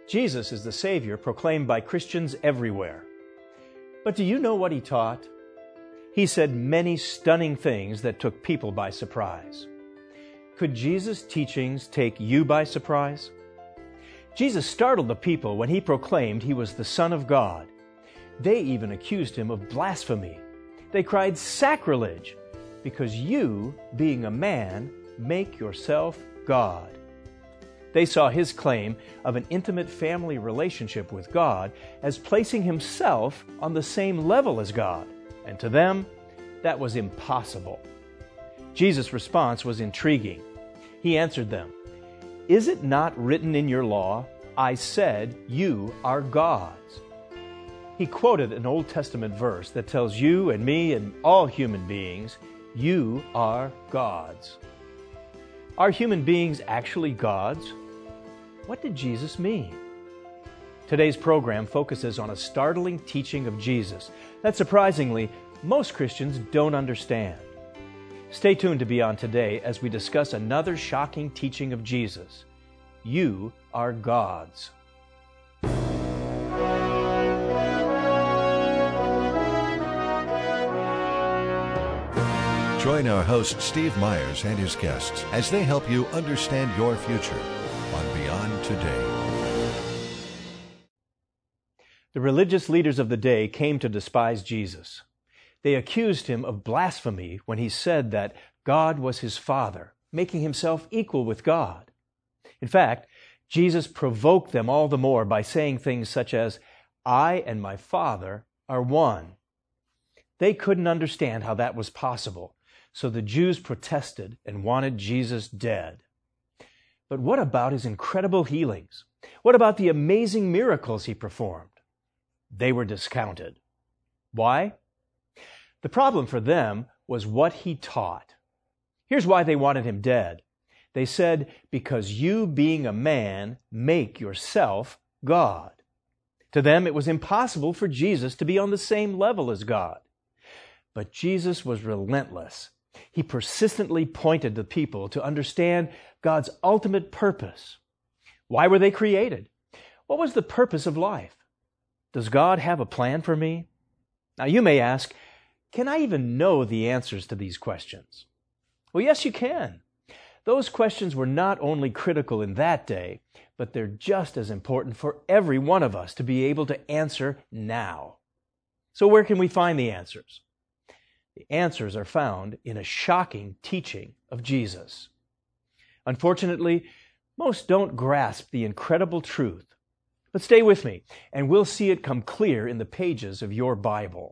Jesus is the Savior proclaimed by Christians everywhere. But do you know what He taught? He said many stunning things that took people by surprise. Could Jesus' teachings take you by surprise? Jesus startled the people when He proclaimed He was the Son of God. They even accused Him of blasphemy. They cried, "Sacrilege! Because you, being a man, make yourself God." They saw His claim of an intimate family relationship with God as placing Himself on the same level as God, and to them, that was impossible. Jesus' response was intriguing. He answered them, "Is it not written in your law, 'I said you are gods'?" He quoted an Old Testament verse that tells you and me and all human beings, you are gods. Are human beings actually gods? What did Jesus mean? Today's program focuses on a startling teaching of Jesus that surprisingly, most Christians don't understand. Stay tuned to Beyond Today as we discuss another shocking teaching of Jesus. You are gods. Join our host Steve Myers and his guests as they help you understand your future on Beyond Today. The religious leaders of the day came to despise Jesus. They accused Him of blasphemy when He said that God was His Father, making Himself equal with God. In fact, Jesus provoked them all the more by saying things such as, "I and my Father are one." They couldn't understand how that was possible, so the Jews protested and wanted Jesus dead. But what about His incredible healings? What about the amazing miracles He performed? They were discounted. Why? The problem for them was what He taught. Here's why they wanted Him dead. They said, "Because you, being a man, make yourself God." To them, it was impossible for Jesus to be on the same level as God. But Jesus was relentless. He persistently pointed the people to understand God's ultimate purpose. Why were they created? What was the purpose of life? Does God have a plan for me? Now you may ask, can I even know the answers to these questions? Well, yes, you can. Those questions were not only critical in that day, but they're just as important for every one of us to be able to answer now. So where can we find the answers? The answers are found in a shocking teaching of Jesus. Unfortunately, most don't grasp the incredible truth. But stay with me, and we'll see it come clear in the pages of your Bible.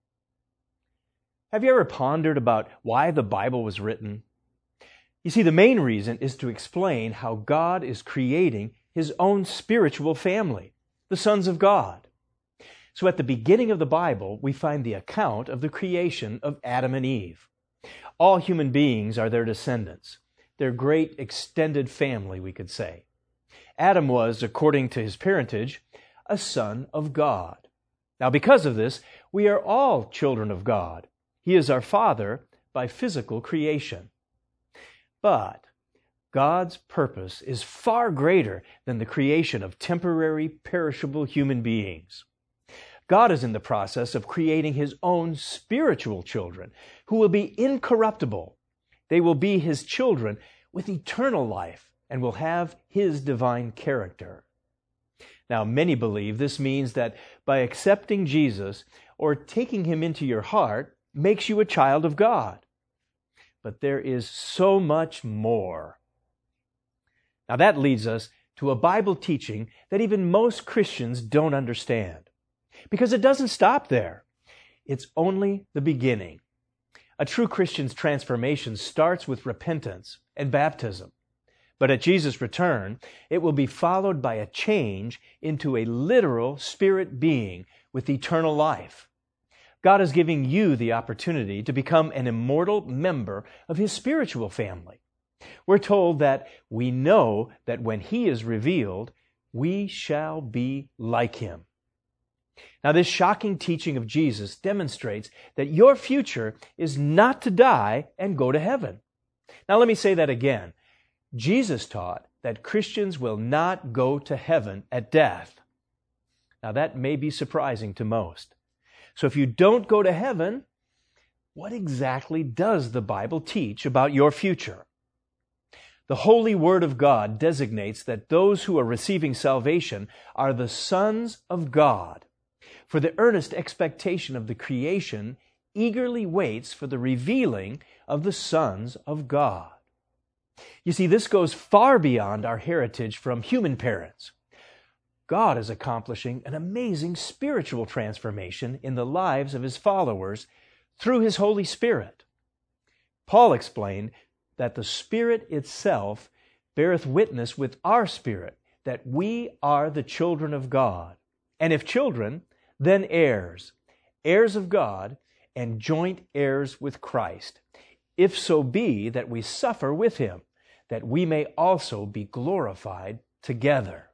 Have you ever pondered about why the Bible was written? You see, the main reason is to explain how God is creating His own spiritual family, the sons of God. So at the beginning of the Bible, we find the account of the creation of Adam and Eve. All human beings are their descendants, their great extended family, we could say. Adam was, according to his parentage, a son of God. Now, because of this, we are all children of God. He is our Father by physical creation. But God's purpose is far greater than the creation of temporary, perishable human beings. God is in the process of creating His own spiritual children who will be incorruptible. They will be His children with eternal life and will have His divine character. Now, many believe this means that by accepting Jesus or taking Him into your heart makes you a child of God. But there is so much more. Now, that leads us to a Bible teaching that even most Christians don't understand. Because it doesn't stop there. It's only the beginning. A true Christian's transformation starts with repentance and baptism. But at Jesus' return, it will be followed by a change into a literal spirit being with eternal life. God is giving you the opportunity to become an immortal member of His spiritual family. We're told that we know that when He is revealed, we shall be like Him. Now, this shocking teaching of Jesus demonstrates that your future is not to die and go to heaven. Now, let me say that again. Jesus taught that Christians will not go to heaven at death. Now that may be surprising to most. So if you don't go to heaven, what exactly does the Bible teach about your future? The holy Word of God designates that those who are receiving salvation are the sons of God. For the earnest expectation of the creation eagerly waits for the revealing of the sons of God. You see, this goes far beyond our heritage from human parents. God is accomplishing an amazing spiritual transformation in the lives of His followers through His Holy Spirit. Paul explained that the Spirit itself beareth witness with our spirit that we are the children of God. And if children, then heirs, heirs of God, and joint heirs with Christ, if so be that we suffer with Him, that we may also be glorified together.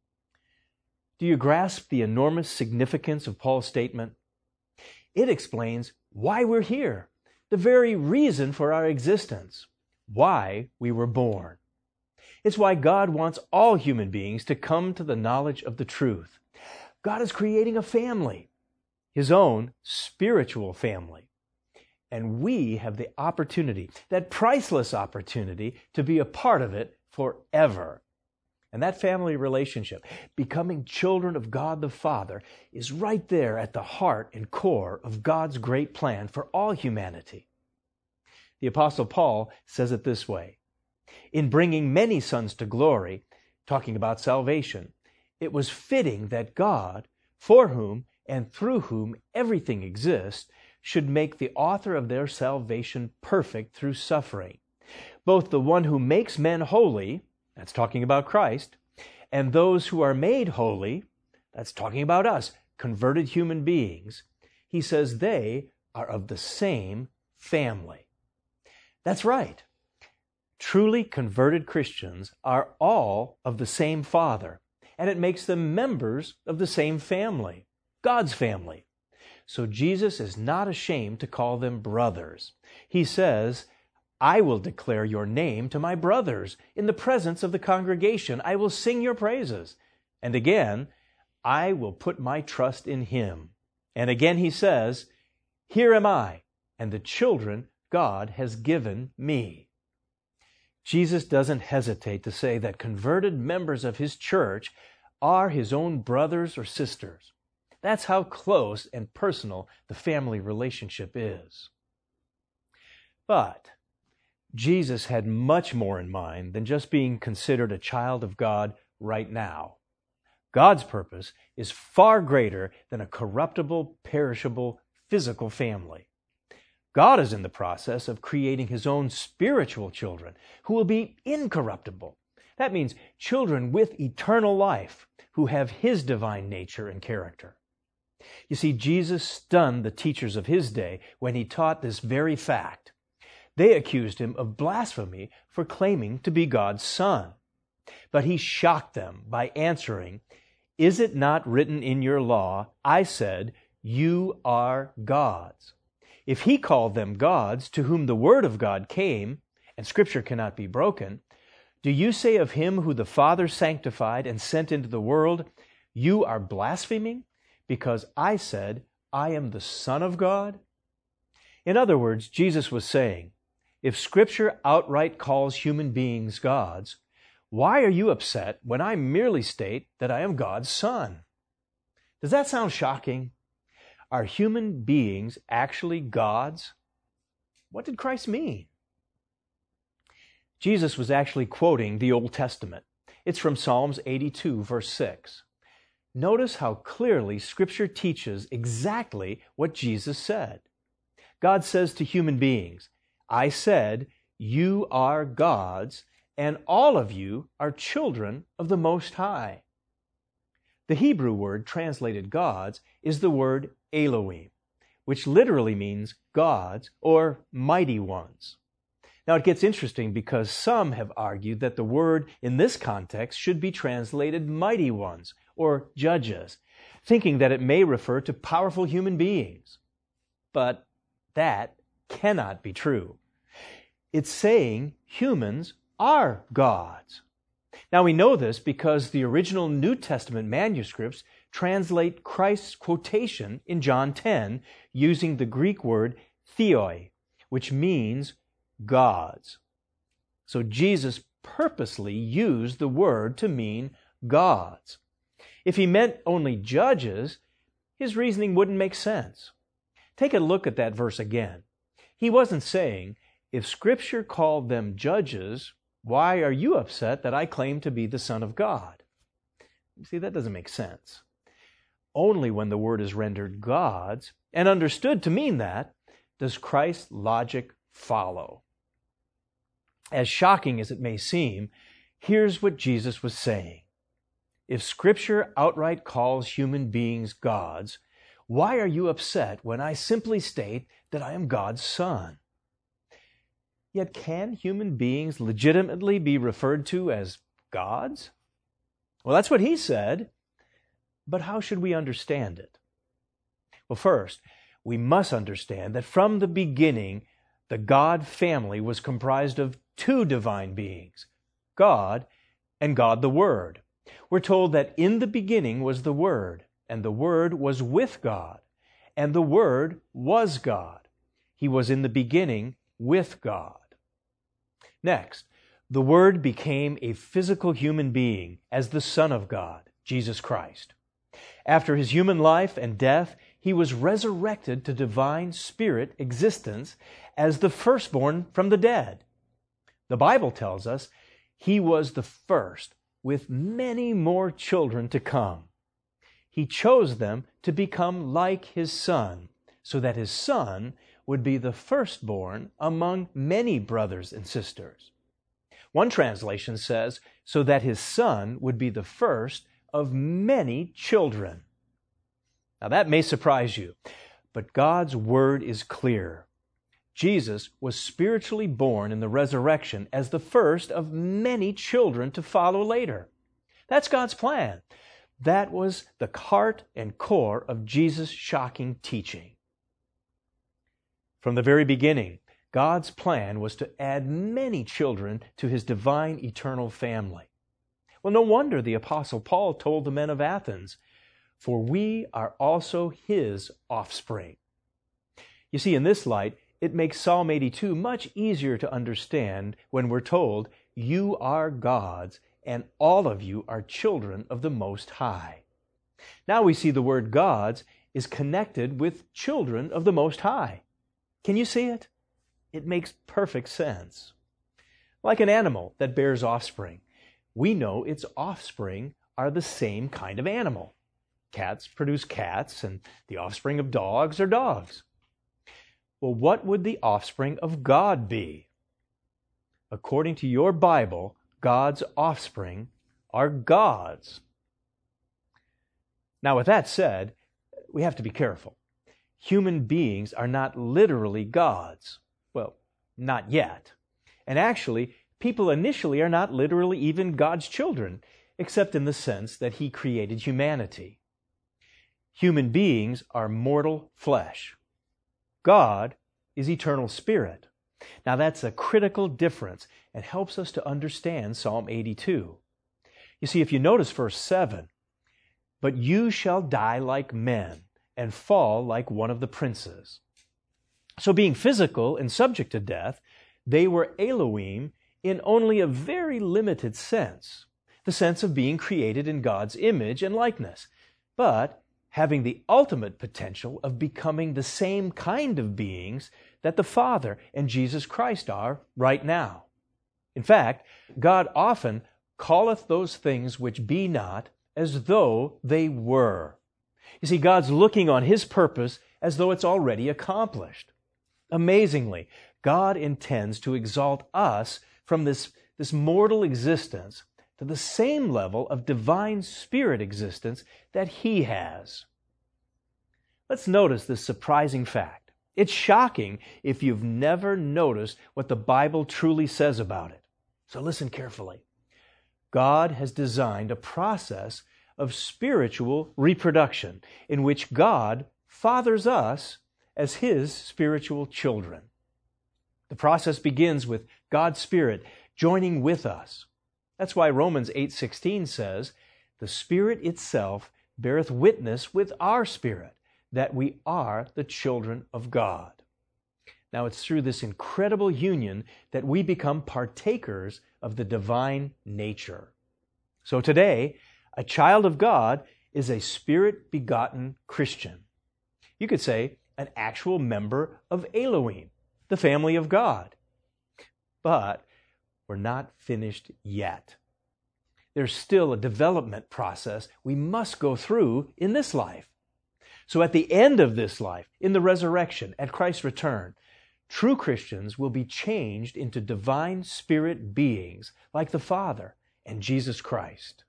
Do you grasp the enormous significance of Paul's statement? It explains why we're here, the very reason for our existence, why we were born. It's why God wants all human beings to come to the knowledge of the truth. God is creating a family, His own spiritual family. And we have the opportunity, that priceless opportunity, to be a part of it forever. And that family relationship, becoming children of God the Father, is right there at the heart and core of God's great plan for all humanity. The Apostle Paul says it this way: in bringing many sons to glory, talking about salvation, it was fitting that God, for whom and through whom everything exists, should make the author of their salvation perfect through suffering, both the one who makes men holy, that's talking about Christ, and those who are made holy, that's talking about us, converted human beings. He says they are of the same family. That's right. Truly converted Christians are all of the same Father, and it makes them members of the same family, God's family. So Jesus is not ashamed to call them brothers. He says, I will declare your name to my brothers. In the presence of the congregation, I will sing your praises. And again, I will put my trust in Him. And again He says, here am I, and the children God has given me. Jesus doesn't hesitate to say that converted members of His church are His own brothers or sisters. That's how close and personal the family relationship is. But Jesus had much more in mind than just being considered a child of God right now. God's purpose is far greater than a corruptible, perishable, physical family. God is in the process of creating His own spiritual children who will be incorruptible. That means children with eternal life who have His divine nature and character. You see, Jesus stunned the teachers of His day when He taught this very fact. They accused Him of blasphemy for claiming to be God's Son. But He shocked them by answering, is it not written in your law, I said, you are gods? If He called them gods to whom the Word of God came, and Scripture cannot be broken, do you say of Him who the Father sanctified and sent into the world, you are blaspheming? Because I said, I am the Son of God? In other words, Jesus was saying, if Scripture outright calls human beings gods, why are you upset when I merely state that I am God's Son? Does that sound shocking? Are human beings actually gods? What did Christ mean? Jesus was actually quoting the Old Testament. It's from Psalms 82, verse 6. Notice how clearly Scripture teaches exactly what Jesus said. God says to human beings, I said, you are gods, and all of you are children of the Most High. The Hebrew word translated gods is the word Elohim, which literally means gods or mighty ones. Now it gets interesting because some have argued that the word in this context should be translated mighty ones or judges, thinking that it may refer to powerful human beings. But that cannot be true. It's saying humans are gods. Now we know this because the original New Testament manuscripts translate Christ's quotation in John 10 using the Greek word theoi, which means gods. So Jesus purposely used the word to mean gods. If he meant only judges, his reasoning wouldn't make sense. Take a look at that verse again. He wasn't saying, if Scripture called them judges, why are you upset that I claim to be the Son of God? See, that doesn't make sense. Only when the word is rendered gods, and understood to mean that, does Christ's logic follow. As shocking as it may seem, here's what Jesus was saying. If Scripture outright calls human beings gods, why are you upset when I simply state that I am God's Son? Yet can human beings legitimately be referred to as gods? Well, that's what he said. But how should we understand it? Well, first, we must understand that from the beginning, the God family was comprised of two divine beings, God and God the Word. We're told that in the beginning was the Word, and the Word was with God, and the Word was God. He was in the beginning with God. Next, the Word became a physical human being as the Son of God, Jesus Christ. After his human life and death, he was resurrected to divine spirit existence as the firstborn from the dead. The Bible tells us he was the first, with many more children to come. He chose them to become like his Son, so that his Son would be the firstborn among many brothers and sisters. One translation says, so that his Son would be the first of many children. Now that may surprise you, but God's Word is clear. Jesus was spiritually born in the resurrection as the first of many children to follow later. That's God's plan. That was the heart and core of Jesus' shocking teaching. From the very beginning, God's plan was to add many children to his divine eternal family. Well, no wonder the Apostle Paul told the men of Athens, "For we are also his offspring." You see, in this light, it makes Psalm 82 much easier to understand when we're told, "You are God's, and all of you are children of the Most High." Now we see the word God's is connected with children of the Most High. Can you see it? It makes perfect sense. Like an animal that bears offspring, we know its offspring are the same kind of animal. Cats produce cats, and the offspring of dogs are dogs. Well, what would the offspring of God be? According to your Bible, God's offspring are gods. Now, with that said, we have to be careful. Human beings are not literally gods. Well, not yet. And actually, people initially are not literally even God's children, except in the sense that He created humanity. Human beings are mortal flesh. God is eternal spirit. Now that's a critical difference and helps us to understand Psalm 82. You see, if you notice verse 7, "But you shall die like men and fall like one of the princes." So being physical and subject to death, they were Elohim in only a very limited sense, the sense of being created in God's image and likeness, but having the ultimate potential of becoming the same kind of beings that the Father and Jesus Christ are right now. In fact, God often calleth those things which be not as though they were. You see, God's looking on His purpose as though it's already accomplished. Amazingly, God intends to exalt us from this mortal existence to the same level of divine spirit existence that He has. Let's notice this surprising fact. It's shocking if you've never noticed what the Bible truly says about it. So listen carefully. God has designed a process of spiritual reproduction in which God fathers us as His spiritual children. The process begins with God's Spirit joining with us. That's why Romans 8:16 says, "The Spirit itself beareth witness with our spirit that we are the children of God." Now, it's through this incredible union that we become partakers of the divine nature. So today, a child of God is a Spirit-begotten Christian. You could say an actual member of Elohim, the family of God. But we're not finished yet. There's still a development process we must go through in this life. So at the end of this life, in the resurrection, at Christ's return, true Christians will be changed into divine spirit beings like the Father and Jesus Christ.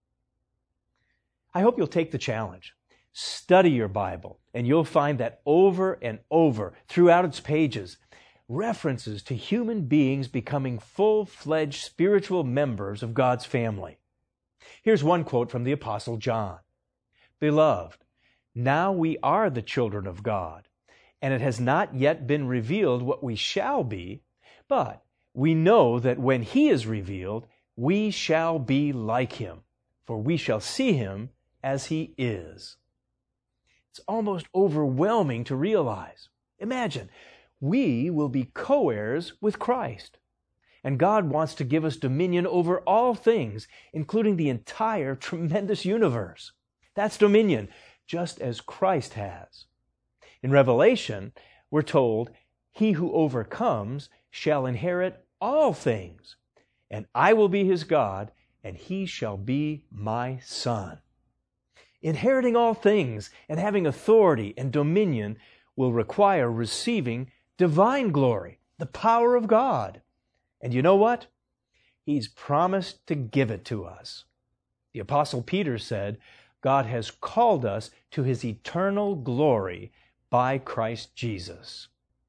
I hope you'll take the challenge. Study your Bible, and you'll find that over and over throughout its pages, references to human beings becoming full-fledged spiritual members of God's family. Here's one quote from the Apostle John. "Beloved, now we are the children of God, and it has not yet been revealed what we shall be, but we know that when He is revealed, we shall be like Him, for we shall see Him as He is." It's almost overwhelming to realize. Imagine, we will be co-heirs with Christ. And God wants to give us dominion over all things, including the entire tremendous universe. That's dominion, just as Christ has. In Revelation, we're told, "He who overcomes shall inherit all things, and I will be his God, and he shall be my son." Inheriting all things and having authority and dominion will require receiving divine glory, the power of God. And you know what? He's promised to give it to us. The Apostle Peter said, "God has called us to His eternal glory by Christ Jesus."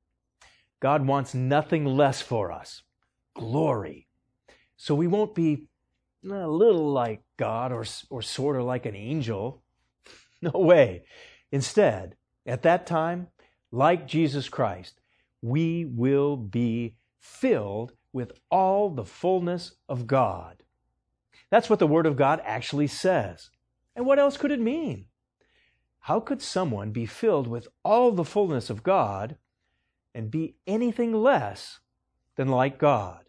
God wants nothing less for us, glory. So we won't be a little like God or sort of like an angel. No way. Instead, at that time, like Jesus Christ, we will be filled with all the fullness of God. That's what the Word of God actually says. And what else could it mean? How could someone be filled with all the fullness of God and be anything less than like God?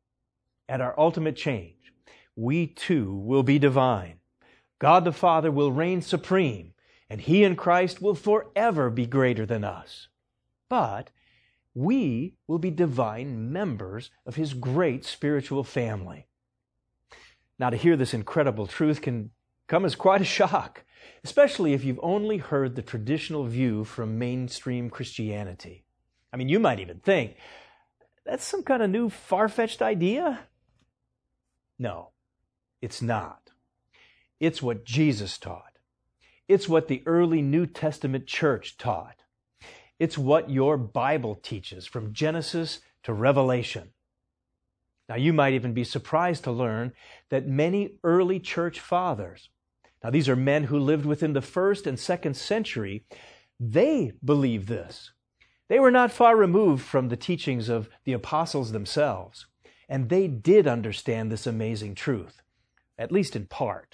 At our ultimate change, we too will be divine. God the Father will reign supreme, and He in Christ will forever be greater than us. But we will be divine members of His great spiritual family. Now, to hear this incredible truth can come as quite a shock, especially if you've only heard the traditional view from mainstream Christianity. I mean, you might even think, that's some kind of new far-fetched idea? No, it's not. It's what Jesus taught. It's what the early New Testament church taught. It's what your Bible teaches from Genesis to Revelation. Now, you might even be surprised to learn that many early church fathers, now these are men who lived within the 1st and 2nd century, they believed this. They were not far removed from the teachings of the apostles themselves, and they did understand this amazing truth, at least in part.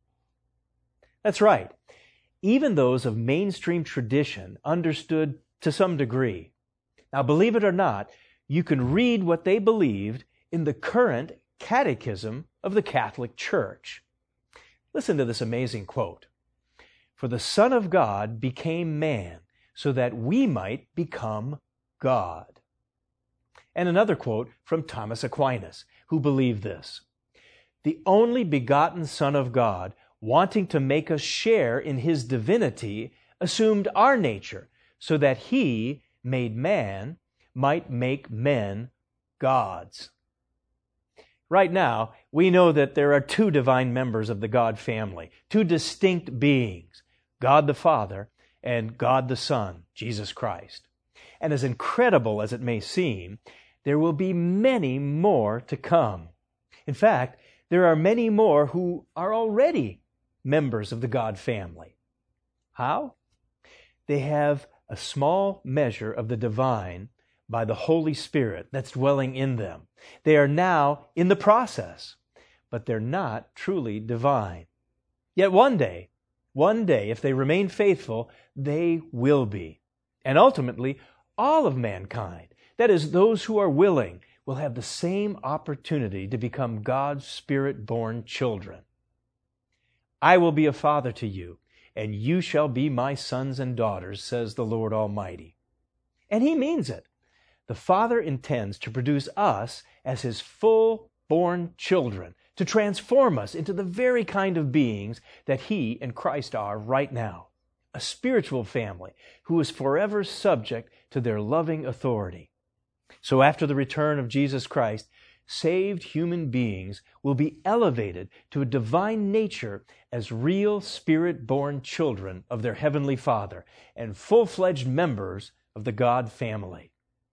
That's right. Even those of mainstream tradition understood to some degree. Now, believe it or not, you can read what they believed in the current Catechism of the Catholic Church. Listen to this amazing quote. "For the Son of God became man so that we might become God." And another quote from Thomas Aquinas, who believed this. "The only begotten Son of God, wanting to make us share in His divinity, assumed our nature, so that He, made man, might make men gods." Right now, we know that there are two divine members of the God family, two distinct beings, God the Father and God the Son, Jesus Christ. And as incredible as it may seem, there will be many more to come. In fact, there are many more who are already members of the God family. How? They have a small measure of the divine by the Holy Spirit that's dwelling in them. They are now in the process, but they're not truly divine. Yet one day, if they remain faithful, they will be. And ultimately, all of mankind, that is, those who are willing, will have the same opportunity to become God's Spirit-born children. I will be a father to you, and you shall be my sons and daughters, says the Lord Almighty. And He means it. The Father intends to produce us as His full-born children, to transform us into the very kind of beings that He and Christ are right now, a spiritual family who is forever subject to their loving authority. So after the return of Jesus Christ, saved human beings will be elevated to a divine nature as real Spirit-born children of their Heavenly Father and full-fledged members of the God family.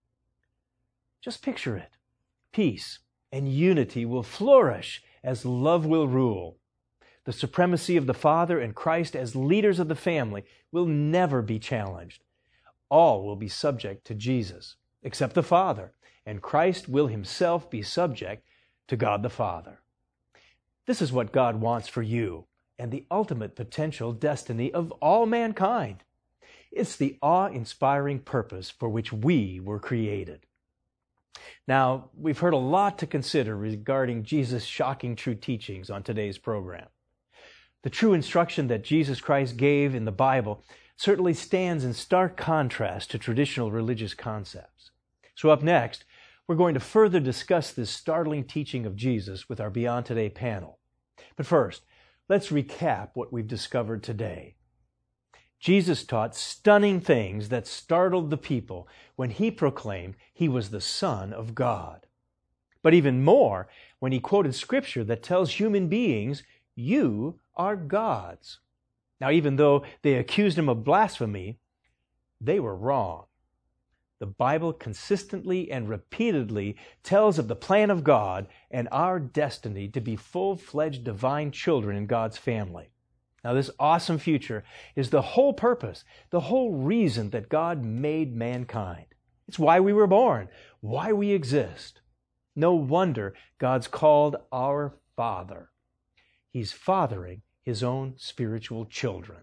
Just picture it. Peace and unity will flourish as love will rule. The supremacy of the Father and Christ as leaders of the family will never be challenged. All will be subject to Jesus, except the Father, and Christ will Himself be subject to God the Father. This is what God wants for you and the ultimate potential destiny of all mankind. It's the awe-inspiring purpose for which we were created. Now, we've heard a lot to consider regarding Jesus' shocking true teachings on today's program. The true instruction that Jesus Christ gave in the Bible certainly stands in stark contrast to traditional religious concepts. So up next, we're going to further discuss this startling teaching of Jesus with our Beyond Today panel. But first, let's recap what we've discovered today. Jesus taught stunning things that startled the people when He proclaimed He was the Son of God. But even more, when He quoted Scripture that tells human beings, "You are gods." Now, even though they accused Him of blasphemy, they were wrong. The Bible consistently and repeatedly tells of the plan of God and our destiny to be full-fledged divine children in God's family. Now, this awesome future is the whole purpose, the whole reason that God made mankind. It's why we were born, why we exist. No wonder God's called our Father. He's fathering His own spiritual children.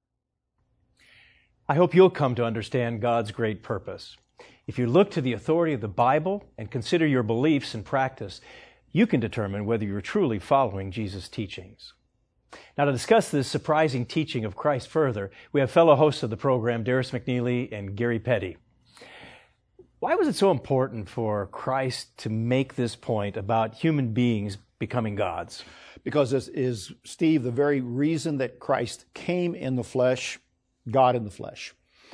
I hope you'll come to understand God's great purpose. If you look to the authority of the Bible and consider your beliefs and practice, you can determine whether you're truly following Jesus' teachings. Now, to discuss this surprising teaching of Christ further, we have fellow hosts of the program, Darius McNeely and Gary Petty. Why was it so important for Christ to make this point about human beings becoming gods? Because this is, Steve, the very reason that Christ came in the flesh, God in the flesh,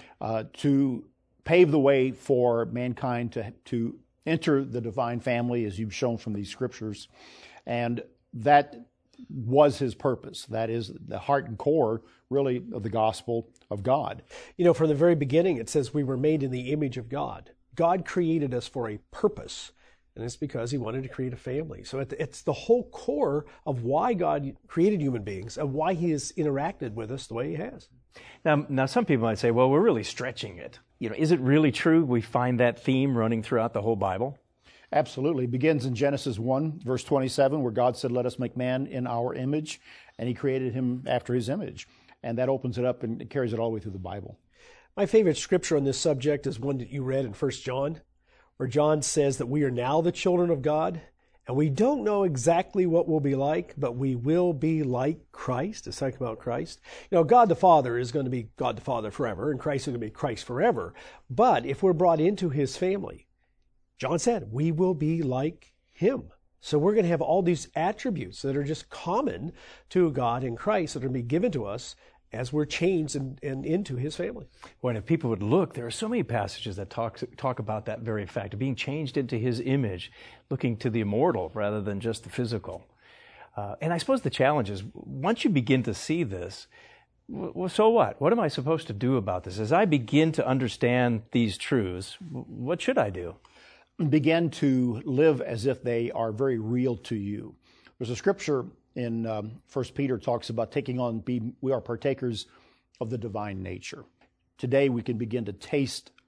to pave the way for mankind to enter the divine family, as you've shown from these scriptures. And that was His purpose. That is the heart and core, really, of the gospel of God. You know, from the very beginning, it says we were made in the image of God. God created us for a purpose, and it's because He wanted to create a family. So it's the whole core of why God created human beings and why He has interacted with us the way He has. Now, some people might say, well, we're really stretching it. You know, is it really true we find that theme running throughout the whole Bible? Absolutely. It begins in Genesis 1, verse 27, where God said, "Let us make man in our image," and He created him after His image. And that opens it up and it carries it all the way through the Bible. My favorite scripture on this subject is one that you read in 1 John, where John says that we are now the children of God, and we don't know exactly what we'll be like, but we will be like Christ. It's talking about Christ. You know, God the Father is going to be God the Father forever, and Christ is going to be Christ forever. But if we're brought into His family, John said, we will be like Him. So we're going to have all these attributes that are just common to God and Christ that are going to be given to us as we're changed and into His family. Well, if people would look, there are so many passages that talk about that very fact of being changed into His image, looking to the immortal rather than just the physical. And I suppose the challenge is, once you begin to see this, well, so what? What am I supposed to do about this? As I begin to understand these truths, what should I do? Begin to live as if they are very real to you. There's a scripture in 1 Peter talks about taking on, we are partakers of the divine nature. Today we can begin to taste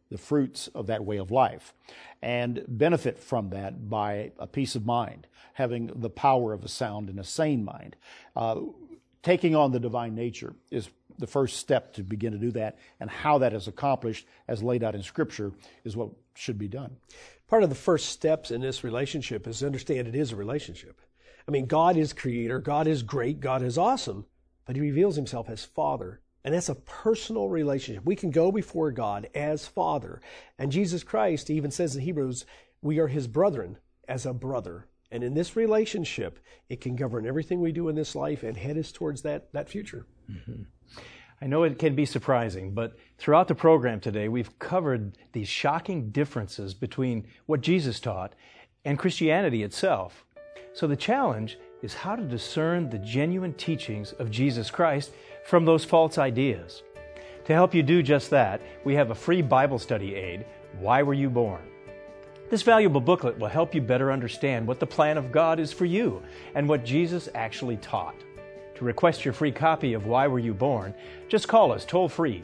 the fruits of that way of life and benefit from that by a peace of mind, having the power of a sound and a sane mind. Taking on the divine nature is the first step to begin to do that, and how that is accomplished as laid out in Scripture is what should be done. Part of the first steps in this relationship is to understand it is a relationship. I mean, God is creator, God is great, God is awesome, but he reveals himself as Father. And that's a personal relationship. We can go before God as Father. And Jesus Christ even says in Hebrews, we are his brethren as a brother. And in this relationship, it can govern everything we do in this life and head us towards that future. Mm-hmm. I know it can be surprising, but throughout the program today, we've covered these shocking differences between what Jesus taught and Christianity itself. So the challenge is how to discern the genuine teachings of Jesus Christ from those false ideas. To help you do just that, we have a free Bible study aid, Why Were You Born? This valuable booklet will help you better understand what the plan of God is for you and what Jesus actually taught. To request your free copy of Why Were You Born, just call us toll-free,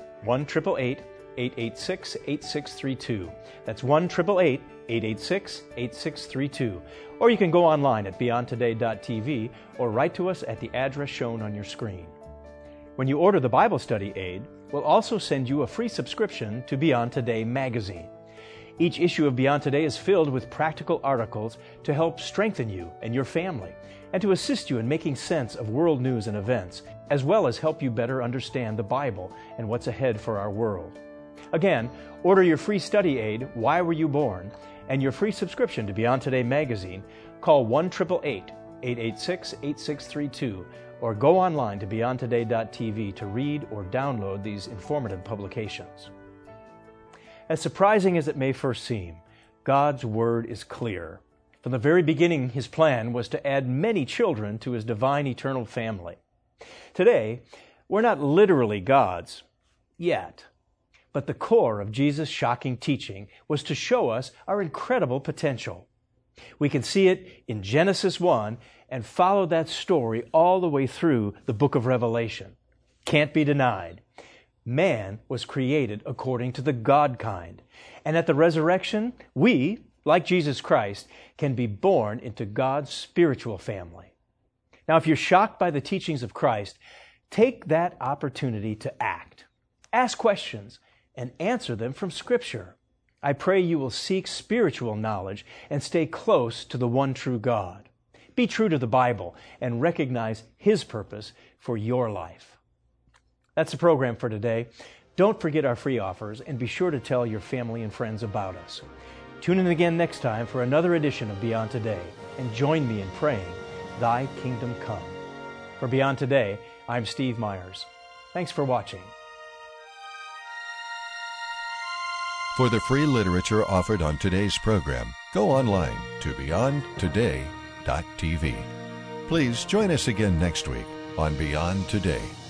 1-888-886-8632. That's 1-888-886-8632. Or you can go online at beyondtoday.tv or write to us at the address shown on your screen. When you order the Bible study aid, we'll also send you a free subscription to Beyond Today magazine. Each issue of Beyond Today is filled with practical articles to help strengthen you and your family, and to assist you in making sense of world news and events, as well as help you better understand the Bible and what's ahead for our world. Again, order your free study aid, Why Were You Born?, and your free subscription to Beyond Today magazine. Call 1-888-886-8632 or go online to beyondtoday.tv to read or download these informative publications. As surprising as it may first seem, God's Word is clear. From the very beginning, his plan was to add many children to his divine eternal family. Today, we're not literally gods yet, but the core of Jesus' shocking teaching was to show us our incredible potential. We can see it in Genesis 1 and follow that story all the way through the book of Revelation. Can't be denied. Man was created according to the God kind, and at the resurrection, we, like Jesus Christ, can be born into God's spiritual family. Now, if you're shocked by the teachings of Christ, take that opportunity to act. Ask questions and answer them from Scripture. I pray you will seek spiritual knowledge and stay close to the one true God. Be true to the Bible and recognize His purpose for your life. That's the program for today. Don't forget our free offers and be sure to tell your family and friends about us. Tune in again next time for another edition of Beyond Today and join me in praying, Thy Kingdom Come. For Beyond Today, I'm Steve Myers. Thanks for watching. For the free literature offered on today's program, go online to beyondtoday.tv. Please join us again next week on Beyond Today.